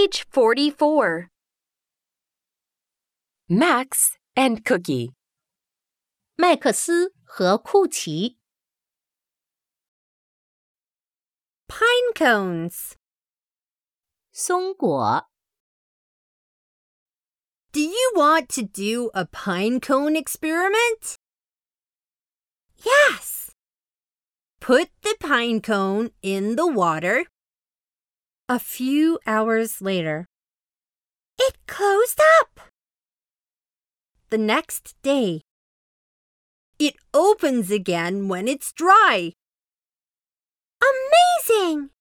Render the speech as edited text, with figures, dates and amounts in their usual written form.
Page 44. Max and Cookie. 麦克斯和库奇。 Pine cones. 松果。 Do you want to do a pine cone experiment? Yes. Put the pine cone in the water. A few hours later. It closed up. The next day. It opens again when it's dry. Amazing!